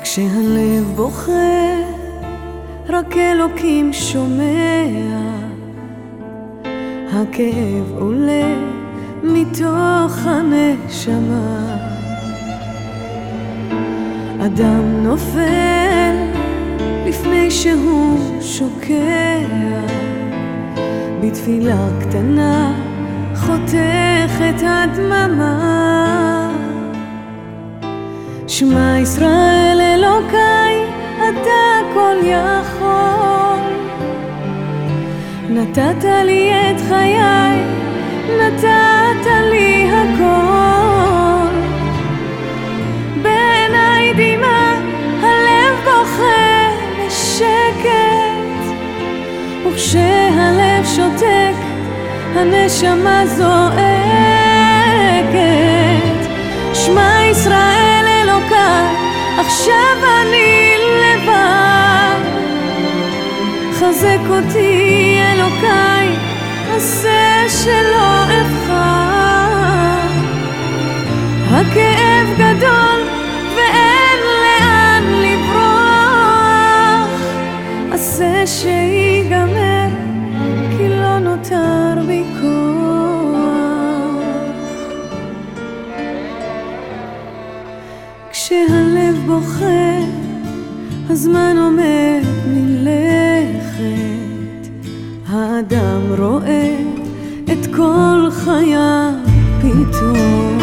כשהלב בוכה, רק אלוקים שומע. הכאב עולה מתוך הנשמה. אדם נופל לפני שהוא שוקע, בתפילה קטנה חותכת הדממה. שמע ישראל אלוקיי, אתה כל יכול. נתת לי את חיי, נתת לי הכל. בעיניי דמעה, הלב בוכה בשקט, וכשהלב שותק, הנשמה זועקת. שמע ישראל אלוקיי, עכשיו אני לבד. חזק אותי אלוקיי, עשה שלא אבחר. הכאב גדול ואין לאן לברוח. עשה שיגמר, כי לא נותר בי כוח. כשהלב בוכה, הזמן עומד מלכת. האדם רואה את כל חייו פתאום.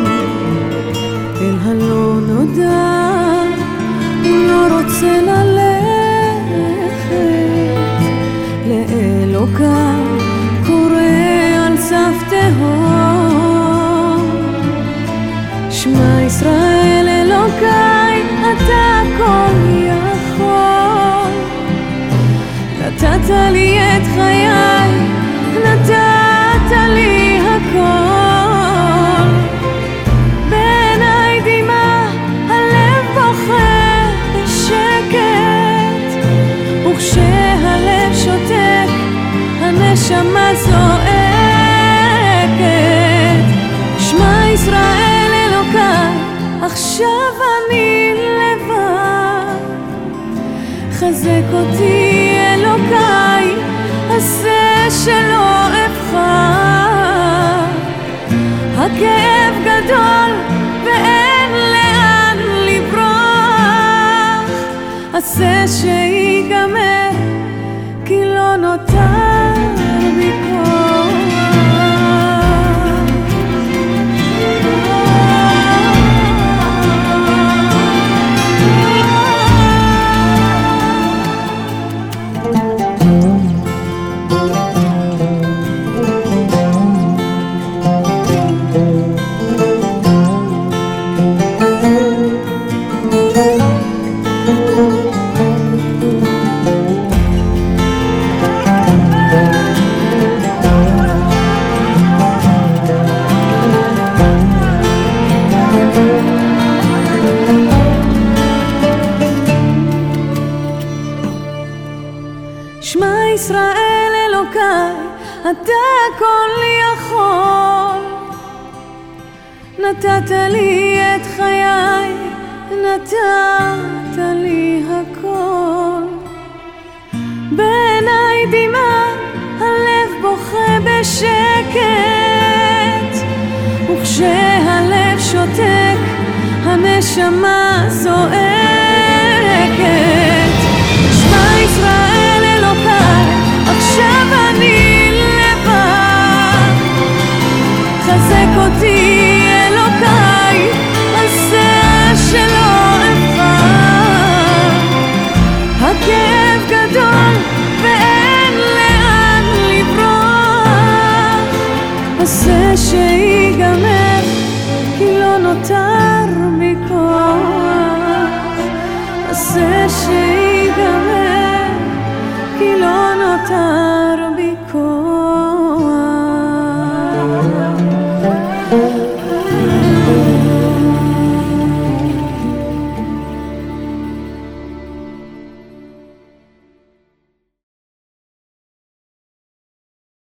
אל הלא נודע הוא לא רוצה ללכת. לאלוקיו קורא על סף תהום. שמע ישראל אלוקיי, אתה כל יכול. נתת לי את חיי, נתת לי הכל. בעיניי דמעה, הלב בוכה בשקט, וכשהלב שותק, הנשמה זועקת. שמע ישראל אלוקיי, עכשיו אני לבד. חזק אותי אלוקיי, עשה שלא אבחר. הכאב גדול ואין לאן לברוח. עשה שיגמר, כי לא נותר בי כוח. שמע ישראל אלוקיי, אתה כל יכול. נתת לי את חיי, נתת לי הכל. בעיניי דמעה, הלב בוכה בשקט, וכשהלב שותק, הנשמה זועקת. שמע ישראל אלוקיי, עכשיו אני לבד. חזק אותי אלוקיי, עשה שלא אבחר. הכאב גדול ואין לאן לברוח. עשה שיגמר, כי לא נותר בי כוח. עשה שיגמר, כי לא נותר